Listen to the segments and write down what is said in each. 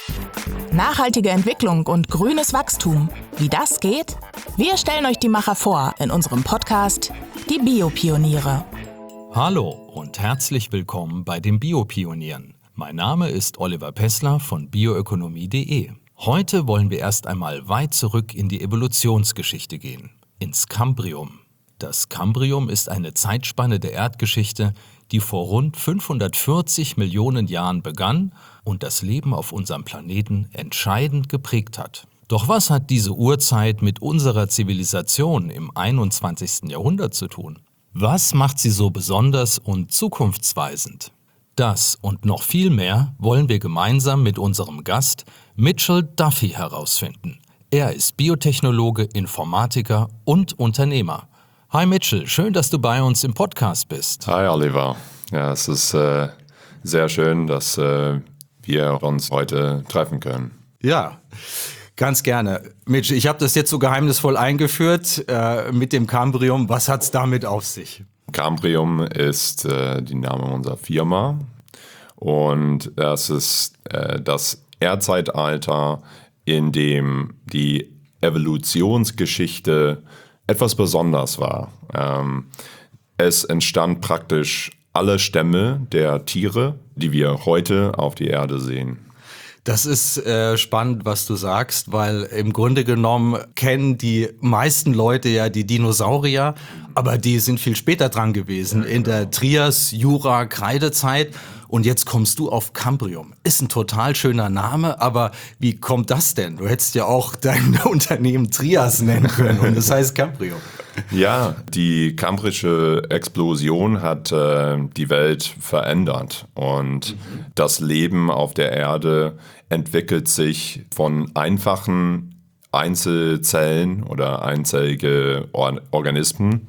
Nachhaltige Entwicklung und grünes Wachstum. Wie das geht? Wir stellen euch die Macher vor in unserem Podcast Die Biopioniere. Hallo und herzlich willkommen bei den Biopionieren. Mein Name ist Oliver Pessler von bioökonomie.de. Heute wollen wir erst einmal weit zurück in die Evolutionsgeschichte gehen, ins Kambrium. Das Kambrium ist eine Zeitspanne der Erdgeschichte, die vor rund 540 Millionen Jahren begann und das Leben auf unserem Planeten entscheidend geprägt hat. Doch was hat diese Urzeit mit unserer Zivilisation im 21. Jahrhundert zu tun? Was macht sie so besonders und zukunftsweisend? Das und noch viel mehr wollen wir gemeinsam mit unserem Gast Mitchell Duffy herausfinden. Er ist Biotechnologe, Informatiker und Unternehmer. Hi Mitchell, schön, dass du bei uns im Podcast bist. Hi Oliver. Ja, es ist sehr schön, dass wir uns heute treffen können. Ja, ganz gerne. Mitch, ich habe das jetzt so geheimnisvoll eingeführt mit dem Kambrium. Was hat's damit auf sich? Kambrium ist die Name unserer Firma und das ist das Erdzeitalter, in dem die Evolutionsgeschichte etwas besonders war. Es entstand praktisch alle Stämme der Tiere, die wir heute auf die Erde sehen. Das ist spannend, was du sagst, weil im Grunde genommen kennen die meisten Leute ja die Dinosaurier, aber die sind viel später dran gewesen, in der Trias-, Jura-, Kreidezeit. Und jetzt kommst du auf Kambrium. Ist ein total schöner Name, aber wie kommt das denn? Du hättest ja auch dein Unternehmen Trias nennen können und das heißt Kambrium. Ja, die kambrische Explosion hat die Welt verändert und das Leben auf der Erde entwickelt sich von einfachen Einzelzellen oder einzellige Organismen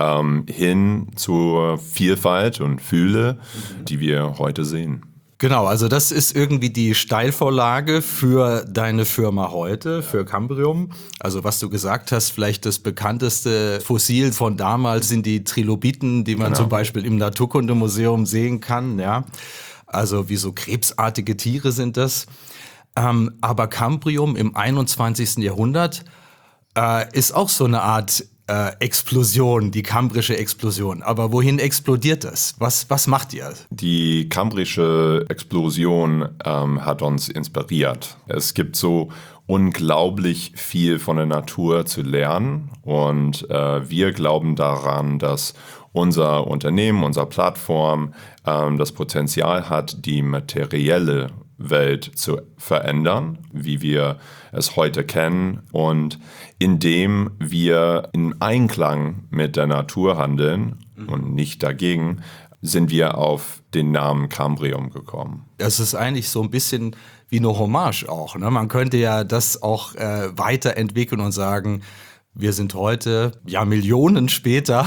hin zur Vielfalt und Fülle, die wir heute sehen. Genau, also das ist irgendwie die Steilvorlage für deine Firma heute, für Kambrium. Also was du gesagt hast, vielleicht das bekannteste Fossil von damals sind die Trilobiten, die man zum Beispiel im Naturkundemuseum sehen kann. Ja, also wie so krebsartige Tiere sind das. Aber Kambrium im 21. Jahrhundert ist auch so eine Art Explosion, die kambrische Explosion. Aber wohin explodiert das? Was macht ihr? Die kambrische Explosion hat uns inspiriert. Es gibt so unglaublich viel von der Natur zu lernen und wir glauben daran, dass unser Unternehmen, unsere Plattform das Potenzial hat, die materielle Welt zu verändern, wie wir es heute kennen. Und indem wir in Einklang mit der Natur handeln und nicht dagegen, sind wir auf den Namen Kambrium gekommen. Das ist eigentlich so ein bisschen wie eine Hommage auch, ne? Man könnte ja das auch weiterentwickeln und sagen, wir sind heute, ja, Millionen später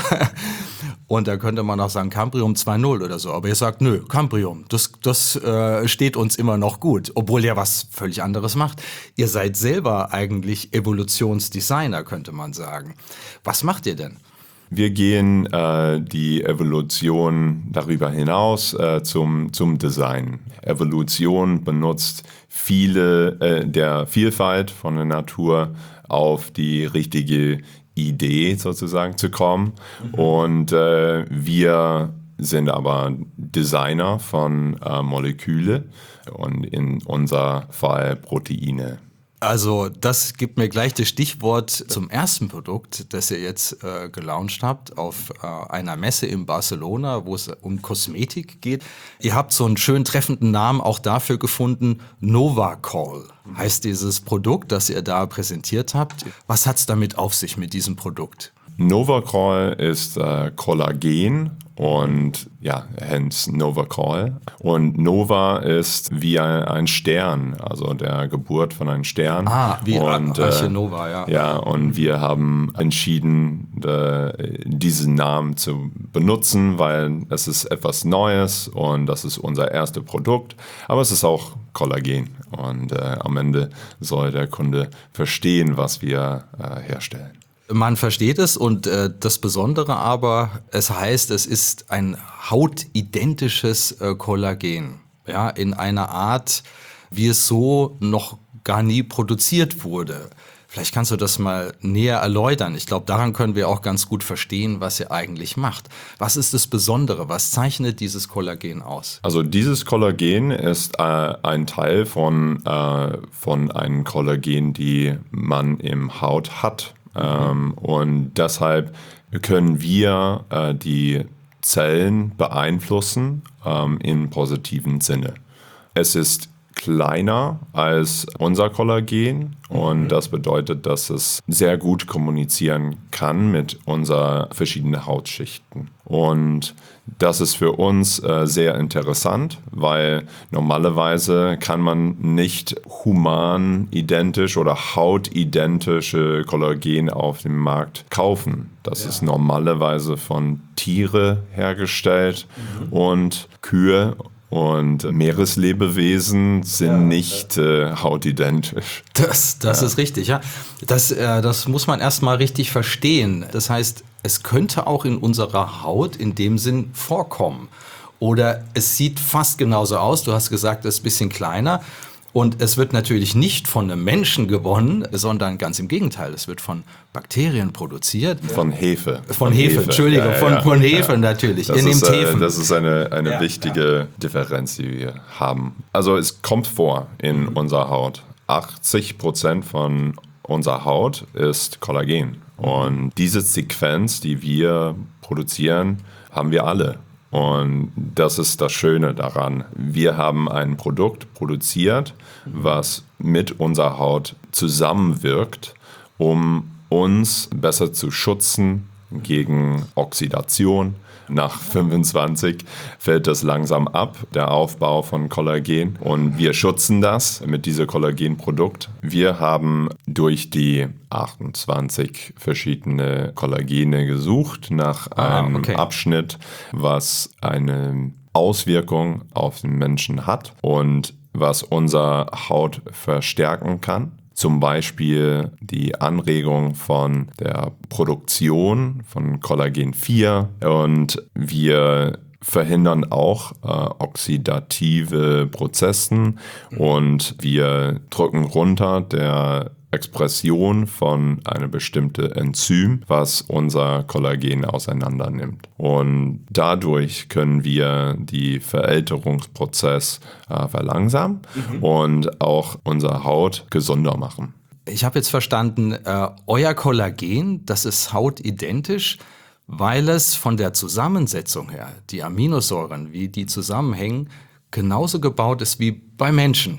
und da könnte man auch sagen Kambrium 2.0 oder so. Aber ihr sagt, nö, Kambrium, das steht uns immer noch gut, obwohl ihr was völlig anderes macht. Ihr seid selber eigentlich Evolutionsdesigner, könnte man sagen. Was macht ihr denn? Wir gehen die Evolution darüber hinaus zum Design. Evolution benutzt viele der Vielfalt von der Natur auf die richtige Idee sozusagen zu kommen. Und wir sind aber Designer von Moleküle und in unser Fall Proteine. Also das gibt mir gleich das Stichwort zum ersten Produkt, das ihr jetzt gelauncht habt auf einer Messe in Barcelona, wo es um Kosmetik geht. Ihr habt so einen schön treffenden Namen auch dafür gefunden, Novacol heißt dieses Produkt, das ihr da präsentiert habt. Was hat's damit auf sich mit diesem Produkt? Novacol ist Kollagen und ja, hence Novacol. Und Nova ist wie ein Stern, also der Geburt von einem Stern. Wie und, Arche Nova, ja. Ja, und wir haben entschieden, diesen Namen zu benutzen, weil es ist etwas Neues und das ist unser erstes Produkt. Aber es ist auch Kollagen und am Ende soll der Kunde verstehen, was wir herstellen. Man versteht es und das Besondere aber, es heißt, es ist ein hautidentisches Kollagen. Ja, in einer Art, wie es so noch gar nie produziert wurde. Vielleicht kannst du das mal näher erläutern. Ich glaube, daran können wir auch ganz gut verstehen, was ihr eigentlich macht. Was ist das Besondere? Was zeichnet dieses Kollagen aus? Also dieses Kollagen ist ein Teil von einem Kollagen, die man im Haut hat. Und deshalb können wir die Zellen beeinflussen im positiven Sinne. Es ist kleiner als unser Kollagen und das bedeutet, dass es sehr gut kommunizieren kann mit unseren verschiedenen Hautschichten. Und das ist für uns sehr interessant, weil normalerweise kann man nicht human-identisch oder hautidentische Kollagen auf dem Markt kaufen. Das ist normalerweise von Tiere hergestellt und Kühe und Meereslebewesen sind nicht hautidentisch. Das ist richtig, ja. Das muss man erstmal richtig verstehen. Das heißt, es könnte auch in unserer Haut in dem Sinn vorkommen. Oder es sieht fast genauso aus. Du hast gesagt, es ist ein bisschen kleiner. Und es wird natürlich nicht von einem Menschen gewonnen, sondern ganz im Gegenteil. Es wird von Bakterien produziert. Von Hefe. Von Hefe, Entschuldigung, von Hefe natürlich. Ihr nehmt Hefen. Das ist eine wichtige Differenz, die wir haben. Also es kommt vor in unserer Haut. 80% von unserer Haut ist Kollagen. Und diese Sequenz, die wir produzieren, haben wir alle. Und das ist das Schöne daran. Wir haben ein Produkt produziert, was mit unserer Haut zusammenwirkt, um uns besser zu schützen gegen Oxidation. Nach 25 fällt das langsam ab, der Aufbau von Kollagen. Und wir schützen das mit diesem Kollagenprodukt. Wir haben durch die 28 verschiedene Kollagene gesucht nach einem Abschnitt, was eine Auswirkung auf den Menschen hat und was unsere Haut verstärken kann. Zum Beispiel die Anregung von der Produktion von Kollagen 4 und wir verhindern auch oxidative Prozesse und wir drücken runter der Expression von einem bestimmten Enzym, was unser Kollagen auseinander nimmt. Und dadurch können wir die Verälterungsprozess verlangsamen und auch unsere Haut gesünder machen. Ich habe jetzt verstanden, euer Kollagen, das ist hautidentisch, weil es von der Zusammensetzung her, die Aminosäuren, wie die zusammenhängen, genauso gebaut ist wie bei Menschen.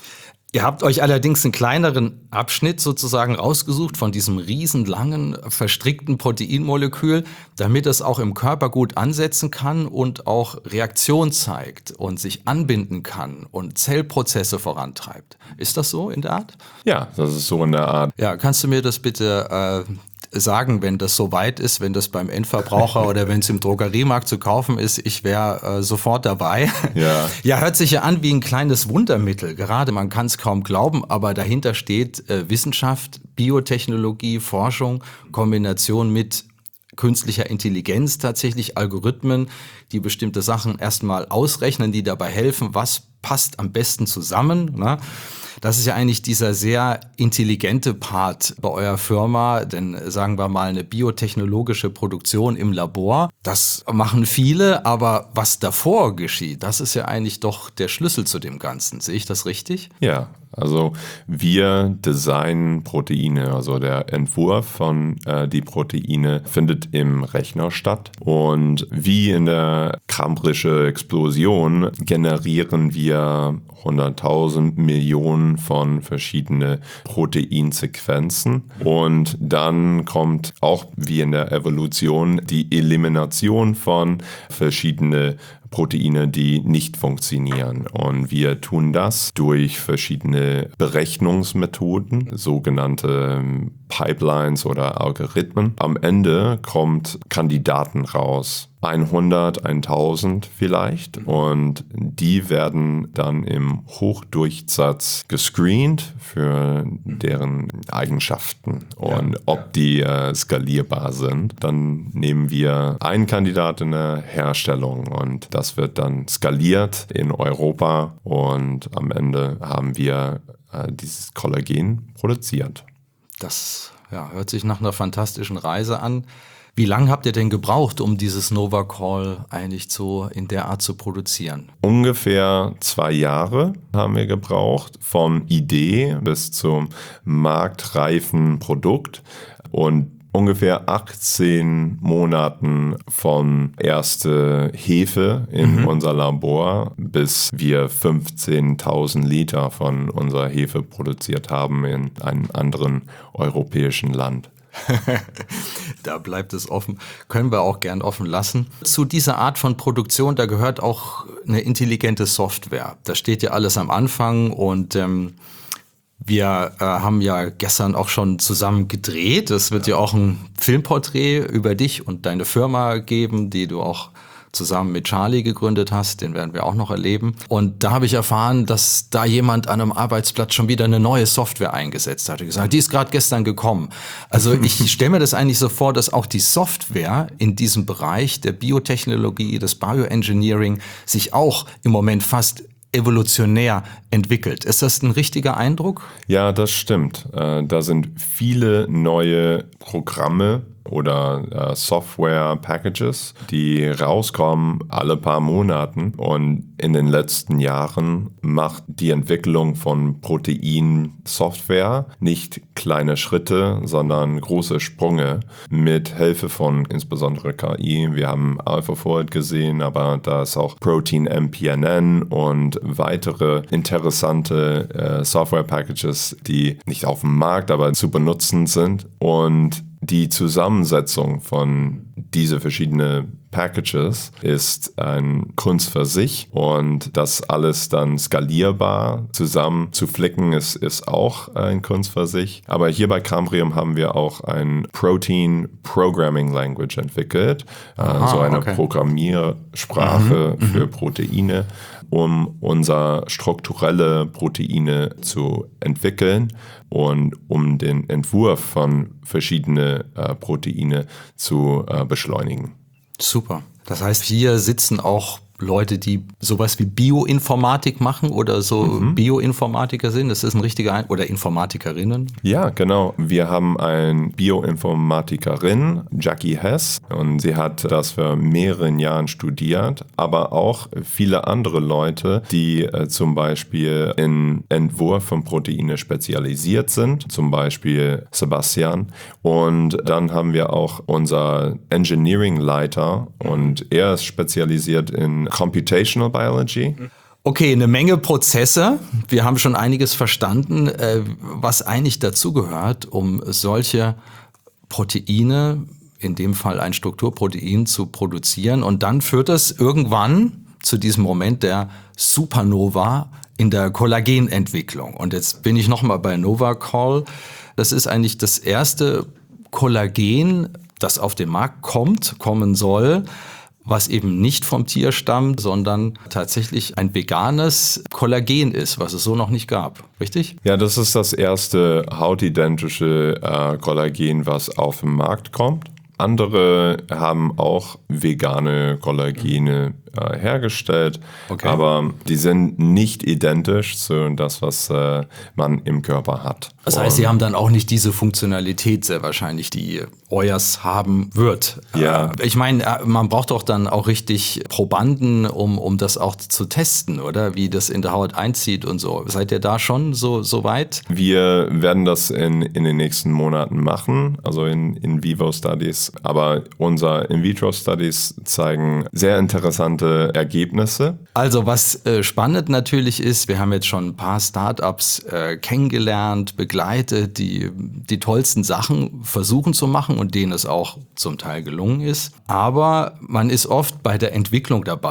Ihr habt euch allerdings einen kleineren Abschnitt sozusagen rausgesucht von diesem riesenlangen, verstrickten Proteinmolekül, damit es auch im Körper gut ansetzen kann und auch Reaktion zeigt und sich anbinden kann und Zellprozesse vorantreibt. Ist das so in der Art? Ja, das ist so in der Art. Ja, kannst du mir das bitte sagen, wenn das soweit ist, wenn das beim Endverbraucher oder wenn es im Drogeriemarkt zu kaufen ist, ich wäre sofort dabei. Ja, hört sich ja an wie ein kleines Wundermittel. Gerade man kann es kaum glauben, aber dahinter steht Wissenschaft, Biotechnologie, Forschung, Kombination mit künstlicher Intelligenz, tatsächlich Algorithmen, die bestimmte Sachen erstmal ausrechnen, die dabei helfen, was passt am besten zusammen, ne? Das ist ja eigentlich dieser sehr intelligente Part bei eurer Firma, denn sagen wir mal eine biotechnologische Produktion im Labor, das machen viele, aber was davor geschieht, das ist ja eigentlich doch der Schlüssel zu dem Ganzen. Sehe ich das richtig? Ja, also wir designen Proteine, also der Entwurf von die Proteine findet im Rechner statt und wie in der Cambrischen Explosion generieren wir 100.000 Millionen von verschiedenen Proteinsequenzen und dann kommt auch wie in der Evolution die Elimination von verschiedenen Proteine, die nicht funktionieren. Und wir tun das durch verschiedene Berechnungsmethoden, sogenannte Pipelines oder Algorithmen. Am Ende kommt Kandidaten raus. 100, 1000 vielleicht. Und die werden dann im Hochdurchsatz gescreent für deren Eigenschaften und ob die skalierbar sind. Dann nehmen wir einen Kandidat in der Herstellung und das wird dann skaliert in Europa und am Ende haben wir dieses Kollagen produziert. Das hört sich nach einer fantastischen Reise an. Wie lange habt ihr denn gebraucht, um dieses NovaCall eigentlich so in der Art zu produzieren? Ungefähr 2 Jahre haben wir gebraucht, von Idee bis zum marktreifen Produkt und ungefähr 18 Monaten von erste Hefe in unser Labor, bis wir 15.000 Liter von unserer Hefe produziert haben in einem anderen europäischen Land. Da bleibt es offen. Können wir auch gern offen lassen. Zu dieser Art von Produktion, da gehört auch eine intelligente Software. Da steht ja alles am Anfang und wir haben ja gestern auch schon zusammen gedreht. Es wird ja auch ein Filmporträt über dich und deine Firma geben, die du auch zusammen mit Charlie gegründet hast. Den werden wir auch noch erleben. Und da habe ich erfahren, dass da jemand an einem Arbeitsplatz schon wieder eine neue Software eingesetzt hat. Die ist gerade gestern gekommen. Also ich stelle mir das eigentlich so vor, dass auch die Software in diesem Bereich der Biotechnologie, des Bioengineering sich auch im Moment fast evolutionär entwickelt. Ist das ein richtiger Eindruck? Ja, das stimmt. Da sind viele neue Programme oder Software-Packages, die rauskommen alle paar Monaten. Und in den letzten Jahren macht die Entwicklung von Proteinsoftware nicht kleine Schritte, sondern große Sprünge mit Hilfe von insbesondere KI. Wir haben AlphaFold gesehen, aber da ist auch Protein MPNN und weitere interessante Software-Packages, die nicht auf dem Markt, aber zu benutzen sind. Und die Zusammensetzung von diese verschiedenen Packages ist ein Kunst für sich und das alles dann skalierbar zusammen zu flicken ist auch ein Kunst für sich. Aber hier bei Cambrium haben wir auch ein Protein Programming Language entwickelt, so eine Programmiersprache für Proteine, um unser strukturelle Proteine zu entwickeln und um den Entwurf von verschiedenen Proteine zu beschleunigen. Super. Das heißt, hier sitzen auch Leute, die sowas wie Bioinformatik machen oder so Bioinformatiker sind. Das ist ein richtiger oder Informatikerinnen. Ja, genau. Wir haben eine Bioinformatikerin, Jackie Hess, und sie hat das für mehreren Jahren studiert, aber auch viele andere Leute, die zum Beispiel in Entwurf von Proteine spezialisiert sind, zum Beispiel Sebastian. Und dann haben wir auch unser Engineering-Leiter und er ist spezialisiert in Computational Biology. Okay, eine Menge Prozesse. Wir haben schon einiges verstanden, was eigentlich dazugehört, um solche Proteine, in dem Fall ein Strukturprotein, zu produzieren. Und dann führt es irgendwann zu diesem Moment der Supernova in der Kollagenentwicklung. Und jetzt bin ich nochmal bei NovaCall. Das ist eigentlich das erste Kollagen, das auf den Markt kommen soll, was eben nicht vom Tier stammt, sondern tatsächlich ein veganes Kollagen ist, was es so noch nicht gab. Richtig? Ja, das ist das erste hautidentische Kollagen, was auf den Markt kommt. Andere haben auch vegane Kollagene hergestellt, aber die sind nicht identisch zu das, was man im Körper hat. Das heißt, sie haben dann auch nicht diese Funktionalität sehr wahrscheinlich, die euers haben wird. Ja. Ich meine, man braucht doch dann auch richtig Probanden, um das auch zu testen, oder? Wie das in der Haut einzieht und so. Seid ihr da schon so weit? Wir werden das in den nächsten Monaten machen, also in vivo Studies. Aber unsere In-vitro-Studies zeigen sehr interessante Ergebnisse. Also was spannend natürlich ist, wir haben jetzt schon ein paar Startups kennengelernt, begleitet, die tollsten Sachen versuchen zu machen und denen es auch zum Teil gelungen ist. Aber man ist oft bei der Entwicklung dabei.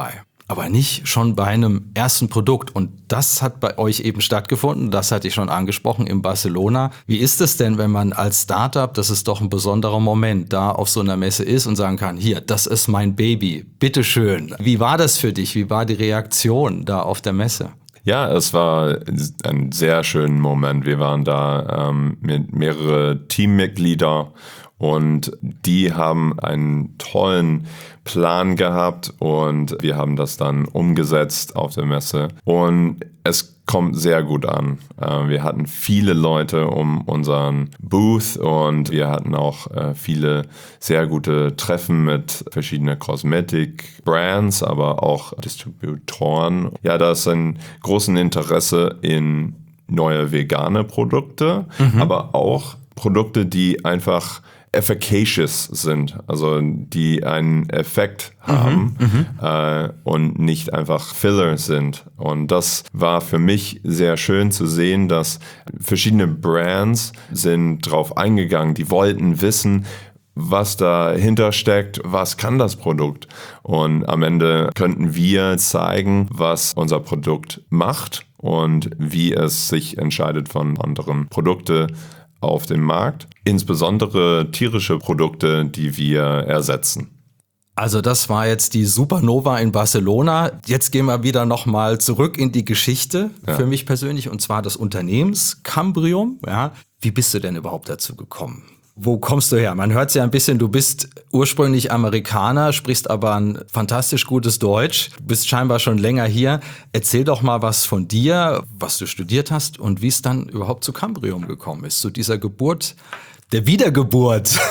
aber nicht schon bei einem ersten Produkt. Und das hat bei euch eben stattgefunden, das hatte ich schon angesprochen, in Barcelona. Wie ist es denn, wenn man als Startup, das ist doch ein besonderer Moment, da auf so einer Messe ist und sagen kann, hier, das ist mein Baby, bitteschön. Wie war das für dich? Wie war die Reaktion da auf der Messe? Ja, es war ein sehr schöner Moment. Wir waren da mit mehreren Teammitgliedern und die haben einen tollen Plan gehabt und wir haben das dann umgesetzt auf der Messe. Und es kommt sehr gut an. Wir hatten viele Leute um unseren Booth und wir hatten auch viele sehr gute Treffen mit verschiedenen Kosmetik-Brands, aber auch Distributoren. Ja, da ist ein großes Interesse in neue vegane Produkte, aber auch Produkte, die einfach efficacious sind, also die einen Effekt haben und nicht einfach Filler sind. Und das war für mich sehr schön zu sehen, dass verschiedene Brands sind drauf eingegangen, die wollten wissen, was dahinter steckt, was kann das Produkt. Und am Ende könnten wir zeigen, was unser Produkt macht und wie es sich entscheidet von anderen Produkten auf dem Markt, insbesondere tierische Produkte, die wir ersetzen. Also das war jetzt die Supernova in Barcelona. Jetzt gehen wir wieder nochmal zurück in die Geschichte für mich persönlich, und zwar des Unternehmens Cambrium. Ja. Wie bist du denn überhaupt dazu gekommen? Wo kommst du her? Man hört es ja ein bisschen, du bist ursprünglich Amerikaner, sprichst aber ein fantastisch gutes Deutsch, bist scheinbar schon länger hier. Erzähl doch mal was von dir, was du studiert hast und wie es dann überhaupt zu Cambrium gekommen ist, zu dieser Geburt, der Wiedergeburt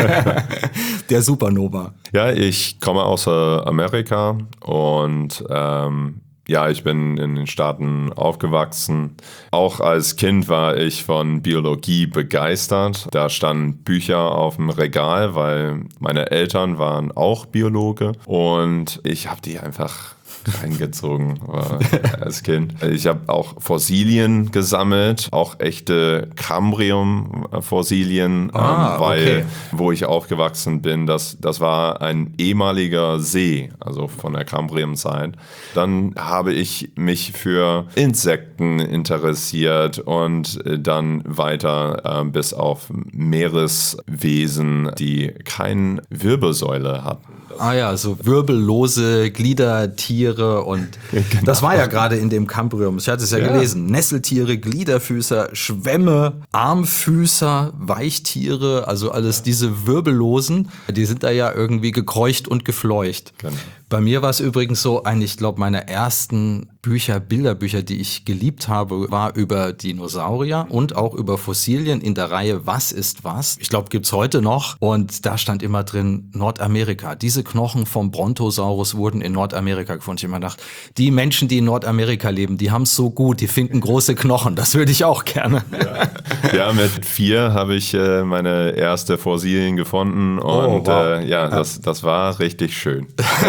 der Supernova. Ja, ich komme aus Amerika und ja, ich bin in den Staaten aufgewachsen. Auch als Kind war ich von Biologie begeistert. Da standen Bücher auf dem Regal, weil meine Eltern waren auch Biologe. Und ich habe die einfach reingezogen als Kind. Ich habe auch Fossilien gesammelt, auch echte Cambrium-Fossilien, weil wo ich aufgewachsen bin, das war ein ehemaliger See, also von der Cambrium-Zeit. Dann habe ich mich für Insekten interessiert und dann weiter bis auf Meereswesen, die keine Wirbelsäule hatten. Ah ja, so wirbellose Gliedertiere und das war ja gerade in dem Cambrium, ich hatte es ja gelesen, Nesseltiere, Gliederfüßer, Schwämme, Armfüßer, Weichtiere, also alles diese Wirbellosen, die sind da ja irgendwie gekreucht und gefleucht. Genau. Bei mir war es übrigens so, ich glaube, meine ersten Bilderbücher, die ich geliebt habe, war über Dinosaurier und auch über Fossilien in der Reihe Was ist was? Ich glaube, gibt's heute noch. Und da stand immer drin Nordamerika. Diese Knochen vom Brontosaurus wurden in Nordamerika gefunden. Ich habe mir gedacht, die Menschen, die in Nordamerika leben, die haben es so gut, die finden große Knochen. Das würde ich auch gerne. Ja, mit 4 habe ich meine erste Fossilien gefunden und das war richtig schön.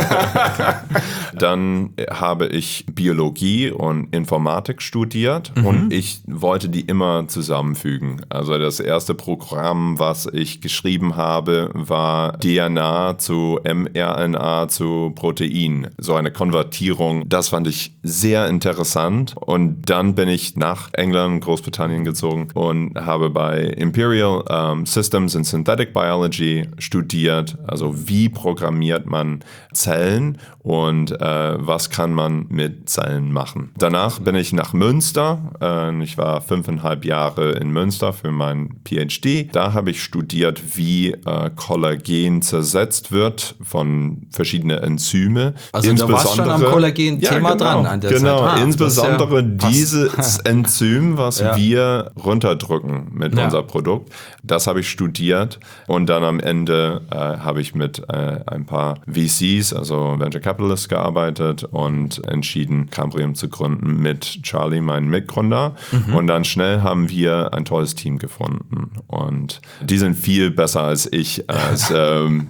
Dann habe ich Biologie und Informatik studiert und ich wollte die immer zusammenfügen. Also das erste Programm, was ich geschrieben habe, war DNA zu mRNA zu Protein. So eine Konvertierung. Das fand ich sehr interessant. Und dann bin ich nach England, Großbritannien gezogen und habe bei Imperial Systems and Synthetic Biology studiert. Also wie programmiert man Zellen und was kann man mit Zellen machen. Danach bin ich nach Münster. Ich war 5,5 Jahre in Münster für meinen PhD. Da habe ich studiert, wie Kollagen zersetzt wird von verschiedenen Enzymen. Also da warst schon am Kollagen-Thema dran an der Zeit. Insbesondere dieses Enzym, was wir runterdrücken mit unser Produkt. Das habe ich studiert und dann am Ende habe ich mit ein paar VCs, also Venture Capitalists, gearbeitet und entschieden, Cambrium zu gründen mit Charlie, meinem Mitgründer. Und dann schnell haben wir ein tolles Team gefunden. Und die sind viel besser als ich als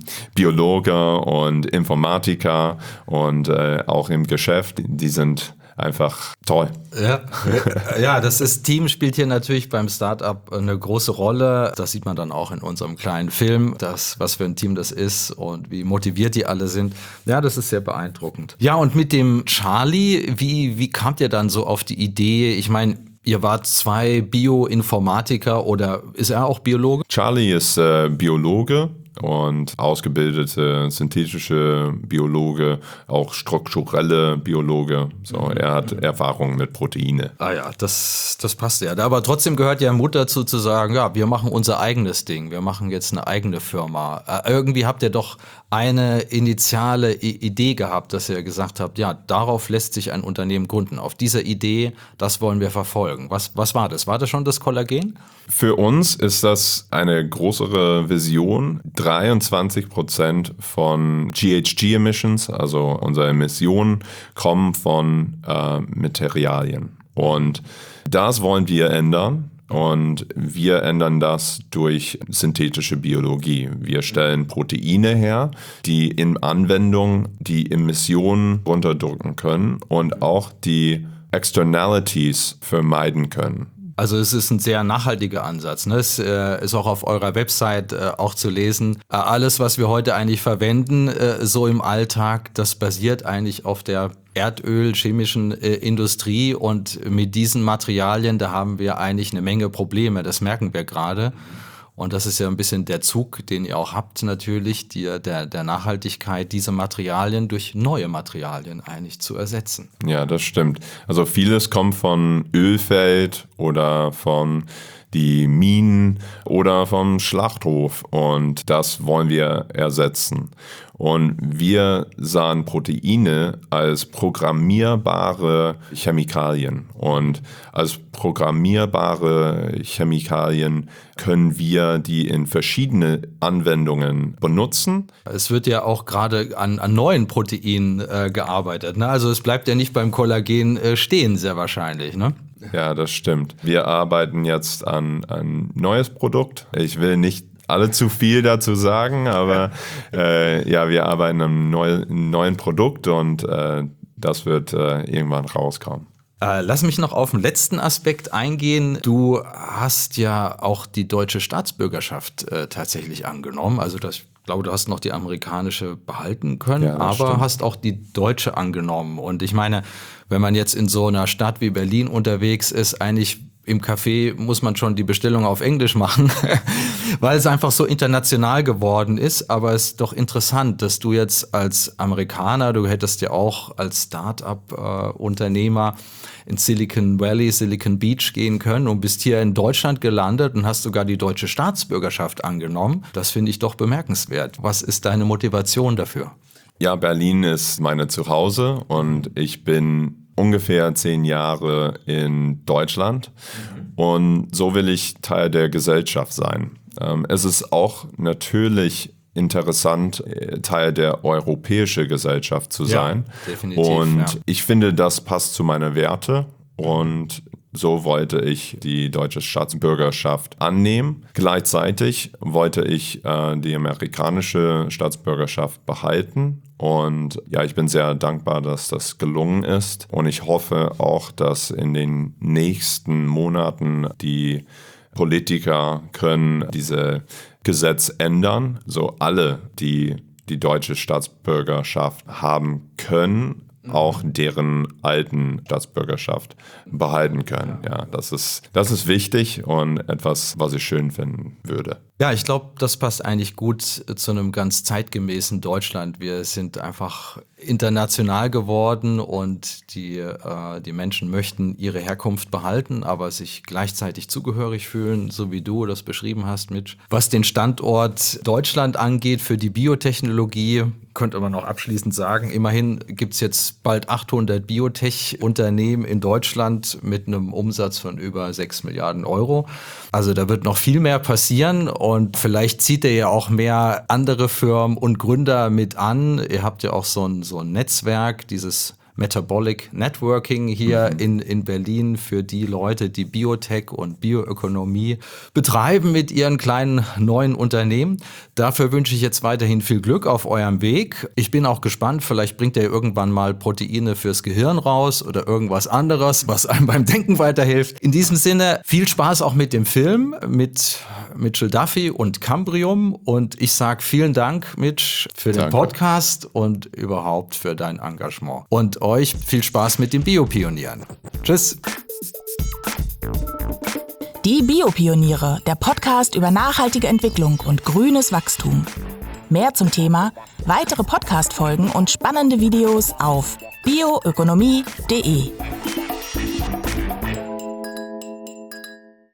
Biologe und Informatiker und auch im Geschäft. Die sind einfach toll. Ja, das Team spielt hier natürlich beim Startup eine große Rolle. Das sieht man dann auch in unserem kleinen Film, was für ein Team das ist und wie motiviert die alle sind. Ja, das ist sehr beeindruckend. Ja, und mit dem Charlie, wie kamt ihr dann so auf die Idee? Ich meine, ihr wart 2 Bioinformatiker oder ist er auch Biologe? Charlie ist Biologe und ausgebildete synthetische Biologe, auch strukturelle Biologe. So, er hat Erfahrung mit Proteine. Ah ja, das passt ja. Aber trotzdem gehört ja Mut dazu zu sagen, ja, wir machen unser eigenes Ding. Wir machen jetzt eine eigene Firma. Irgendwie habt ihr doch eine initiale Idee gehabt, dass ihr gesagt habt, ja, darauf lässt sich ein Unternehmen gründen. Auf dieser Idee, das wollen wir verfolgen. Was war das? War das schon das Kollagen? Für uns ist das eine größere Vision. 23% von GHG-Emissions, also unsere Emissionen, kommen von Materialien. Und das wollen wir ändern. Und wir ändern das durch synthetische Biologie. Wir stellen Proteine her, die in Anwendung die Emissionen runterdrücken können und auch die Externalities vermeiden können. Also es ist ein sehr nachhaltiger Ansatz. Ne? Es ist auch auf eurer Website auch zu lesen. Alles, was wir heute eigentlich verwenden, so im Alltag, das basiert eigentlich auf der Erdöl-chemischen Industrie. Und mit diesen Materialien, da haben wir eigentlich eine Menge Probleme. Das merken wir gerade. Und das ist ja ein bisschen der Zug, den ihr auch habt natürlich, der Nachhaltigkeit, diese Materialien durch neue Materialien eigentlich zu ersetzen. Ja, das stimmt. Also vieles kommt von Ölfeld oder von die Minen oder vom Schlachthof und das wollen wir ersetzen. Und wir sahen Proteine als programmierbare Chemikalien. Und als programmierbare Chemikalien können wir die in verschiedene Anwendungen benutzen. Es wird ja auch gerade an neuen Proteinen gearbeitet. Ne? Also es bleibt ja nicht beim Kollagen stehen, sehr wahrscheinlich. Ne? Ja, das stimmt. Wir arbeiten jetzt an ein neues Produkt. Ich will nicht alle zu viel dazu sagen, aber wir arbeiten an einem neuen Produkt und das wird irgendwann rauskommen. Lass mich noch auf den letzten Aspekt eingehen. Du hast ja auch die deutsche Staatsbürgerschaft tatsächlich angenommen. Also ich glaube, du hast noch die amerikanische behalten können, ja, aber stimmt. hast auch die deutsche angenommen. Und ich meine, wenn man jetzt in so einer Stadt wie Berlin unterwegs ist, eigentlich im Café muss man schon die Bestellung auf Englisch machen, weil es einfach so international geworden ist. Aber es ist doch interessant, dass du jetzt als Amerikaner, du hättest ja auch als Start-up-Unternehmer in Silicon Valley, Silicon Beach gehen können und bist hier in Deutschland gelandet und hast sogar die deutsche Staatsbürgerschaft angenommen. Das finde ich doch bemerkenswert. Was ist deine Motivation dafür? Ja, Berlin ist meine Zuhause und ich bin ungefähr 10 Jahre in Deutschland und so will ich Teil der Gesellschaft sein. Es ist auch natürlich interessant, Teil der europäischen Gesellschaft zu sein. Ja, definitiv. Und ich finde, das passt zu meinen Werten und so wollte ich die deutsche Staatsbürgerschaft annehmen. Gleichzeitig wollte ich die amerikanische Staatsbürgerschaft behalten. Und ja, ich bin sehr dankbar, dass das gelungen ist. Und ich hoffe auch, dass in den nächsten Monaten die Politiker können diese Gesetz ändern, so alle, die die deutsche Staatsbürgerschaft haben können, auch deren alten Staatsbürgerschaft behalten können. Ja, das ist wichtig und etwas, was ich schön finden würde. Ja, ich glaube, das passt eigentlich gut zu einem ganz zeitgemäßen Deutschland. Wir sind einfach international geworden und die Menschen möchten ihre Herkunft behalten, aber sich gleichzeitig zugehörig fühlen, so wie du das beschrieben hast, Mitch. Was den Standort Deutschland angeht für die Biotechnologie, könnte man auch abschließend sagen, immerhin gibt es jetzt bald 800 Biotech-Unternehmen in Deutschland mit einem Umsatz von über 6 Milliarden Euro. Also da wird noch viel mehr passieren und vielleicht zieht ihr ja auch mehr andere Firmen und Gründer mit an. Ihr habt ja auch so ein Netzwerk, dieses Metabolic Networking hier in Berlin für die Leute, die Biotech und Bioökonomie betreiben mit ihren kleinen neuen Unternehmen. Dafür wünsche ich jetzt weiterhin viel Glück auf eurem Weg. Ich bin auch gespannt, vielleicht bringt ihr irgendwann mal Proteine fürs Gehirn raus oder irgendwas anderes, was einem beim Denken weiterhilft. In diesem Sinne, viel Spaß auch mit dem Film, mit Mitchell Duffy und Cambrium. Und ich sage vielen Dank, Mitch, für den Podcast und überhaupt für dein Engagement. Und euch viel Spaß mit den Biopionieren. Tschüss. Die Biopioniere, der Podcast über nachhaltige Entwicklung und grünes Wachstum. Mehr zum Thema, weitere Podcast-Folgen und spannende Videos auf bioökonomie.de.